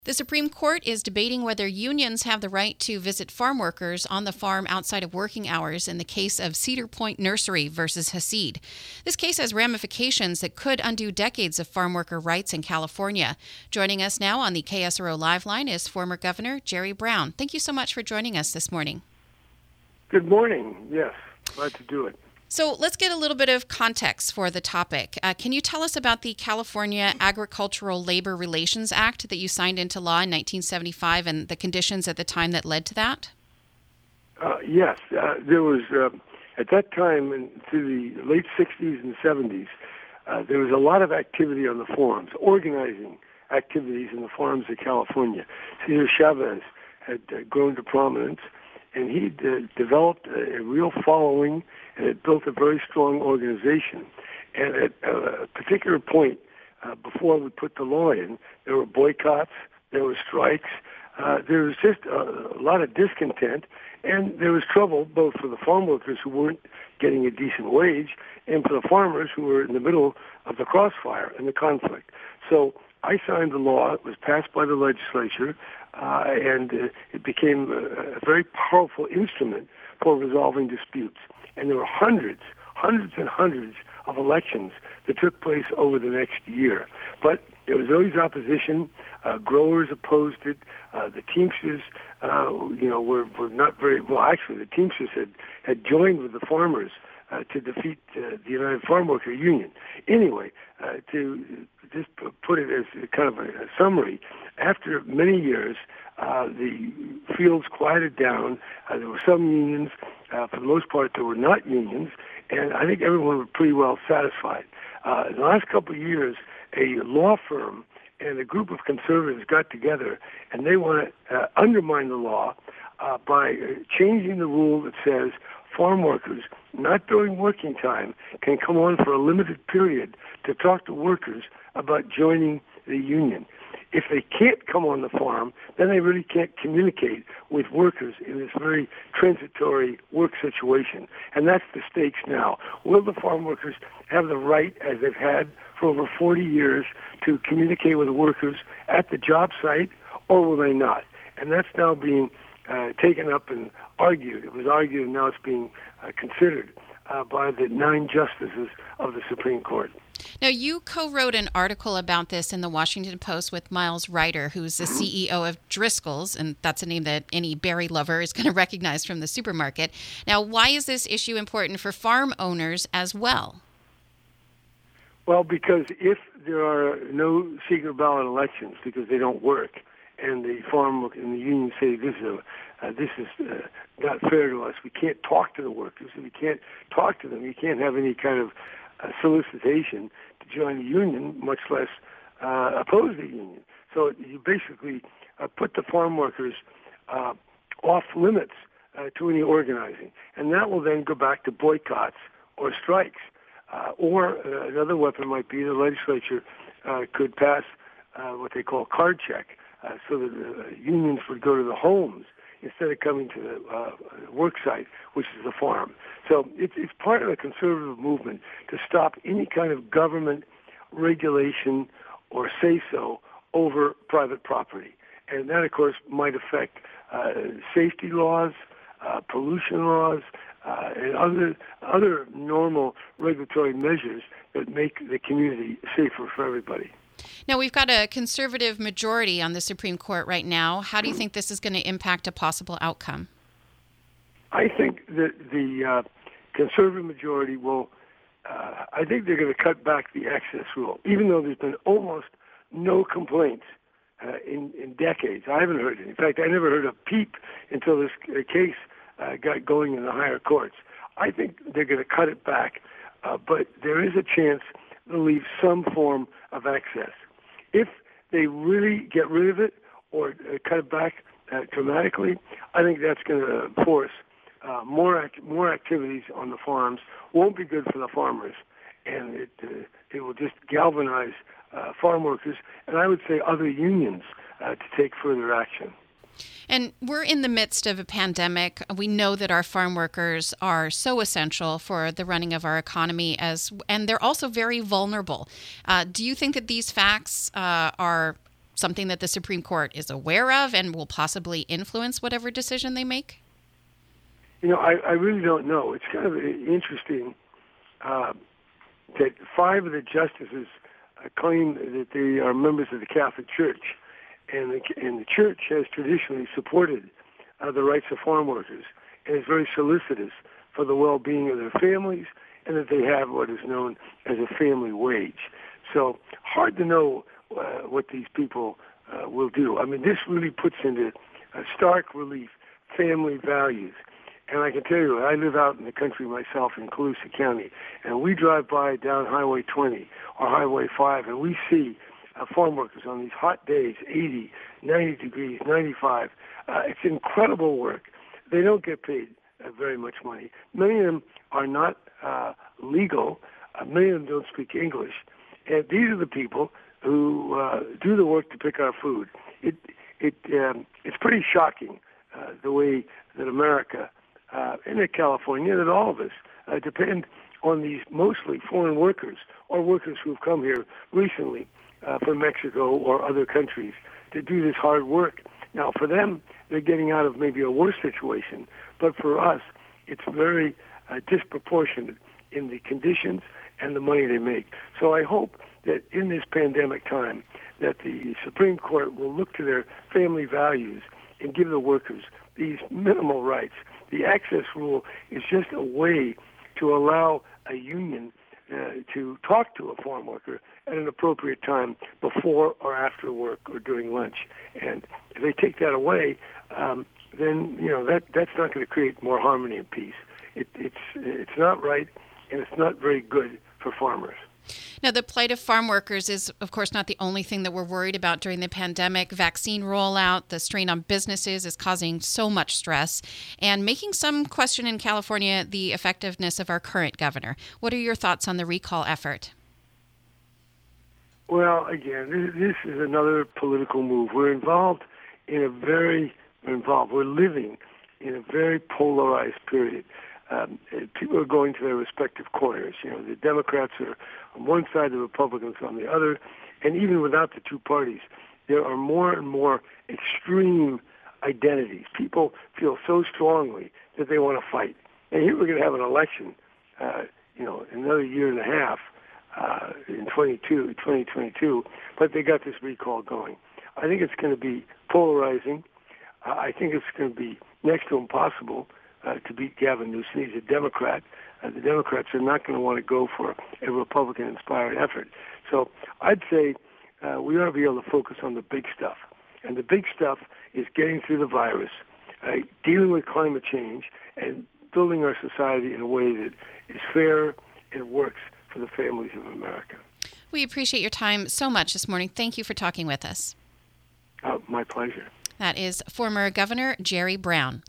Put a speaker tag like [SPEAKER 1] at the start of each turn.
[SPEAKER 1] The Supreme Court is debating whether unions have the right to visit farm workers on the farm outside of working hours in the case of Cedar Point Nursery versus Hasid. This case has ramifications that could undo decades of farm worker rights in California. Joining us now on the KSRO Live Line is former Governor Jerry Brown. Thank you so much for joining us this morning.
[SPEAKER 2] Good morning. Yes, glad to do it.
[SPEAKER 1] So let's get a little bit of context for the topic. Can you tell us about the California Agricultural Labor Relations Act that you signed into law in 1975 and the conditions at the time that led to that?
[SPEAKER 2] Yes. There was, at that time, through the late 60s and 70s, there was a lot of activity on the farms, organizing activities in the farms of Cesar Chavez had grown to prominence, and he developed a real following, and it built a very strong organization. And at a particular point, before we put the law in, there were boycotts, there were strikes, there was just a lot of discontent, and there was trouble both for the farm workers who weren't getting a decent wage and for the farmers who were in the middle of the crossfire and the conflict. So I signed the law. It was passed by the legislature, and it became a very powerful instrument for resolving disputes. And there were hundreds and hundreds of elections that took place over the next year. But there was always opposition. Growers opposed it. The Teamsters, were not very well. Actually, the Teamsters had joined with the farmers to defeat the United Farm Worker Union. Anyway, to just put it as kind of a summary, after many years, the fields quieted down. There were some unions. For the most part, there were not unions, and I think everyone was pretty well satisfied. In the last couple of years, a law firm and a group of conservatives got together, and they want to undermine the law by changing the rule that says farm workers, not during working time, can come on for a limited period to talk to workers about joining the union. If they can't come on the farm, then they really can't communicate with workers in this very transitory work situation. And that's the stakes now. Will the farm workers have the right, as they've had for over 40 years, to communicate with the workers at the job site, or will they not? And that's now being taken up and argued. It was argued, and now it's being considered by the 9 justices of the Supreme Court.
[SPEAKER 1] Now, you co-wrote an article about this in the Washington Post with Miles Ryder, who's the CEO of Driscoll's, and that's a name that any berry lover is going to recognize from the supermarket. Now, why is this issue important for farm owners as well?
[SPEAKER 2] Well, because if there are no secret ballot elections because they don't work, and the farm and the union say this is not fair to us, we can't talk to the workers, and we can't talk to them, you can't have any kind of solicitation to join the union, much less oppose the union. So you basically put the farm workers off limits to any organizing, and that will then go back to boycotts or strikes. Or another weapon might be the legislature could pass what they call card check, so that the unions would go to the homes instead of coming to the work site, which is the farm. So it's part of the conservative movement to stop any kind of government regulation or say-so over private property. And that, of course, might affect safety laws, pollution laws, and other normal regulatory measures that make the community safer for everybody.
[SPEAKER 1] Now, we've got a conservative majority on the Supreme Court right now. How do you think this is going to impact a possible outcome?
[SPEAKER 2] I think that the conservative majority will, I think they're going to cut back the access rule, even though there's been almost no complaints in decades. I haven't heard it. In fact, I never heard a peep until this case got going in the higher courts. I think they're going to cut it back, but there is a chance they'll leave some form of access. If they really get rid of it or cut it back dramatically, I think that's going to force more activities on the farms. Won't be good for the farmers, and it will just galvanize farm workers, and I would say other unions to take further action.
[SPEAKER 1] And we're in the midst of a pandemic. We know that our farm workers are so essential for the running of our economy, and they're also very vulnerable. Do you think that these facts are something that the Supreme Court is aware of and will possibly influence whatever decision they make?
[SPEAKER 2] I really don't know. It's kind of interesting that 5 of the justices claim that they are members of the Catholic Church, and the Church has traditionally supported the rights of farm workers and is very solicitous for the well-being of their families and that they have what is known as a family wage. So hard to know what these people will do. I mean, this really puts into stark relief family values. And I can tell you, I live out in the country myself in Colusa County, and we drive by down Highway 20 or Highway 5, and we see farm workers on these hot days, 80, 90 degrees, 95. It's incredible work. They don't get paid very much money. Many of them are not legal. Many of them don't speak English. And these are the people who do the work to pick our food. It's pretty shocking the way that America and in California, that all of us depend on these mostly foreign workers or workers who've come here recently from Mexico or other countries to do this hard work. Now, for them, they're getting out of maybe a worse situation, but for us, it's very disproportionate in the conditions and the money they make. So I hope that in this pandemic time that the Supreme Court will look to their family values and give the workers these minimal rights. The access rule is just a way to allow a union to talk to a farm worker at an appropriate time before or after work or during lunch. And if they take that away, then that's not going to create more harmony and peace. It's not right, and it's not very good for farmers.
[SPEAKER 1] Now, the plight of farm workers is, of course, not the only thing that we're worried about during the pandemic. Vaccine rollout, the strain on businesses is causing so much stress and making some question in California the effectiveness of our current governor. What are your thoughts on the recall effort?
[SPEAKER 2] Well, again, this is another political move. We're living in a very polarized period. People are going to their respective corners. The Democrats are on one side, the Republicans on the other, and even without the two parties, there are more and more extreme identities. People feel so strongly that they want to fight. And here we're going to have an election, another year and a half in 2022, but they got this recall going. I think it's going to be polarizing. I think it's going to be next to impossible to beat Gavin Newsom. He's a Democrat. The Democrats are not going to want to go for a Republican-inspired effort. So I'd say we ought to be able to focus on the big stuff. And the big stuff is getting through the virus, dealing with climate change, and building our society in a way that is fair and works for the families of America.
[SPEAKER 1] We appreciate your time so much this morning. Thank you for talking with us.
[SPEAKER 2] My pleasure.
[SPEAKER 1] That is former Governor Jerry Brown.